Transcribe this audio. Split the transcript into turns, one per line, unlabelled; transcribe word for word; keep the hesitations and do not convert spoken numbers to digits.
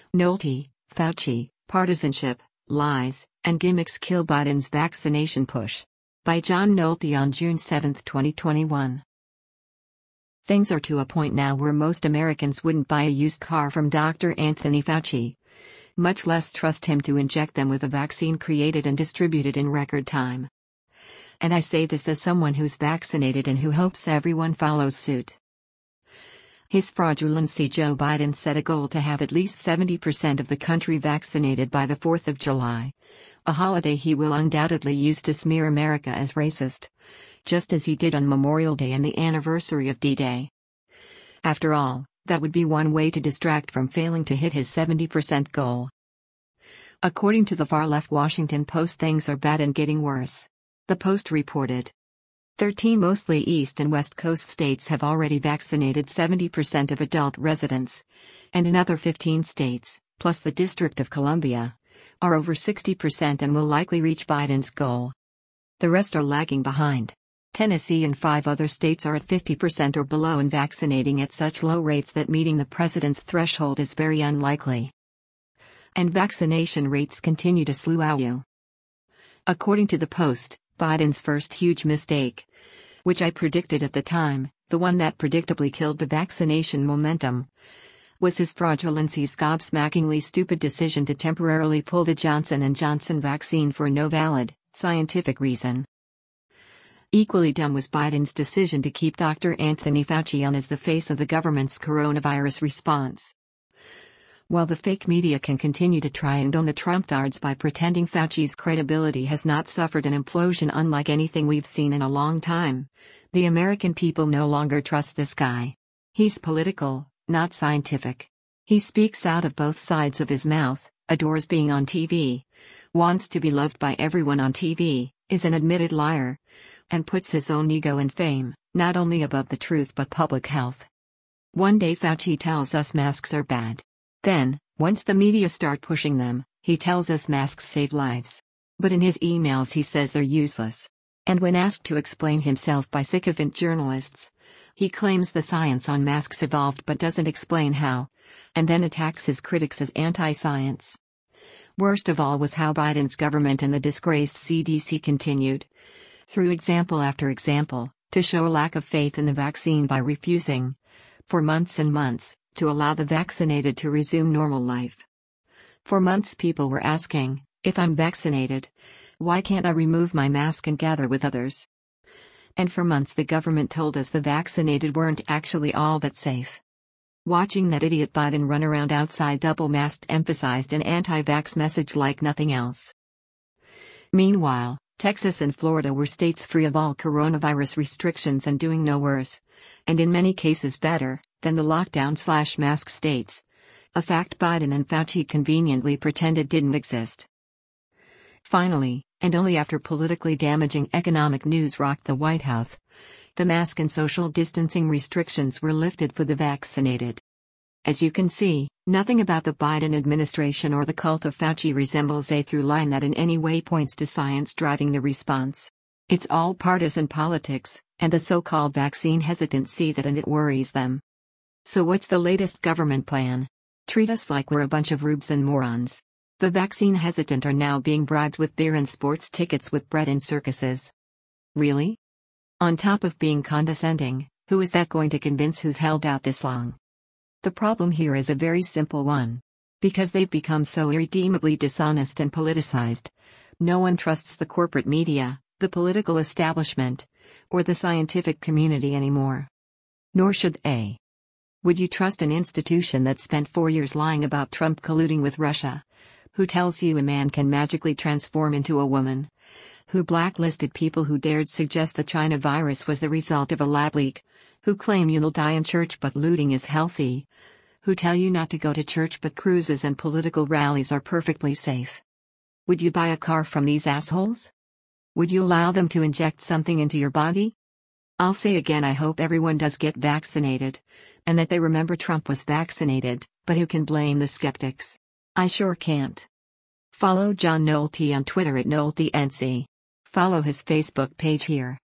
Nolte, Fauci, partisanship, lies, and gimmicks kill Biden's vaccination push. By John Nolte on June seventh, twenty twenty-one. Things are to a point now where most Americans wouldn't buy a used car from Doctor Anthony Fauci, much less trust him to inject them with a vaccine created and distributed in record time. And I say this as someone who's vaccinated and who hopes everyone follows suit. His fraudulency. Joe Biden set a goal to have at least seventy percent of the country vaccinated by the fourth of July, a holiday he will undoubtedly use to smear America as racist, just as he did on Memorial Day and the anniversary of D-Day. After all, that would be one way to distract from failing to hit his seventy percent goal. According to the far-left Washington Post, things are bad and getting worse. The Post reported, thirteen mostly East and West Coast states have already vaccinated seventy percent of adult residents, and another fifteen states, plus the District of Columbia, are over sixty percent and will likely reach Biden's goal. The rest are lagging behind. Tennessee and five other states are at fifty percent or below and vaccinating at such low rates that meeting the president's threshold is very unlikely. And vaccination rates continue to slow out. According to the Post, Biden's first huge mistake, which I predicted at the time, the one that predictably killed the vaccination momentum, was his fraudulency's gobsmackingly stupid decision to temporarily pull the Johnson and Johnson vaccine for no valid, scientific reason. Equally dumb was Biden's decision to keep Doctor Anthony Fauci on as the face of the government's coronavirus response. While the fake media can continue to try and own the Trump-dards by pretending Fauci's credibility has not suffered an implosion unlike anything we've seen in a long time, the American people no longer trust this guy. He's political, not scientific. He speaks out of both sides of his mouth, adores being on T V, wants to be loved by everyone on T V, is an admitted liar, and puts his own ego and fame, not only above the truth but public health. One day Fauci tells us masks are bad. Then, once the media start pushing them, he tells us masks save lives. But in his emails he says they're useless. And when asked to explain himself by sycophant journalists, he claims the science on masks evolved but doesn't explain how, and then attacks his critics as anti-science. Worst of all was how Biden's government and the disgraced C D C continued, through example after example, to show a lack of faith in the vaccine by refusing, for months and months, to allow the vaccinated to resume normal life. For months people were asking, if I'm vaccinated, why can't I remove my mask and gather with others? And for months the government told us the vaccinated weren't actually all that safe. Watching that idiot Biden run around outside double-masked emphasized an anti-vax message like nothing else. Meanwhile, Texas and Florida were states free of all coronavirus restrictions and doing no worse, and in many cases better, than the lockdown-slash-mask states, a fact Biden and Fauci conveniently pretended didn't exist. Finally, and only after politically damaging economic news rocked the White House, the mask and social distancing restrictions were lifted for the vaccinated. As you can see, nothing about the Biden administration or the cult of Fauci resembles a through line that in any way points to science driving the response. It's all partisan politics, and the so-called vaccine hesitants see that and it worries them. So what's the latest government plan? Treat us like we're a bunch of rubes and morons. The vaccine hesitant are now being bribed with beer and sports tickets with bread and circuses. Really? On top of being condescending, who is that going to convince who's held out this long? The problem here is a very simple one. Because they've become so irredeemably dishonest and politicized, no one trusts the corporate media, the political establishment, or the scientific community anymore. Nor should they. Would you trust an institution that spent four years lying about Trump colluding with Russia? Who tells you a man can magically transform into a woman? Who blacklisted people who dared suggest the China virus was the result of a lab leak? Who claim you'll die in church but looting is healthy? Who tell you not to go to church but cruises and political rallies are perfectly safe? Would you buy a car from these assholes? Would you allow them to inject something into your body? I'll say again, I hope everyone does get vaccinated, and that they remember Trump was vaccinated, but who can blame the skeptics? I sure can't. Follow John Nolte on Twitter at NolteNC. Follow his Facebook page here.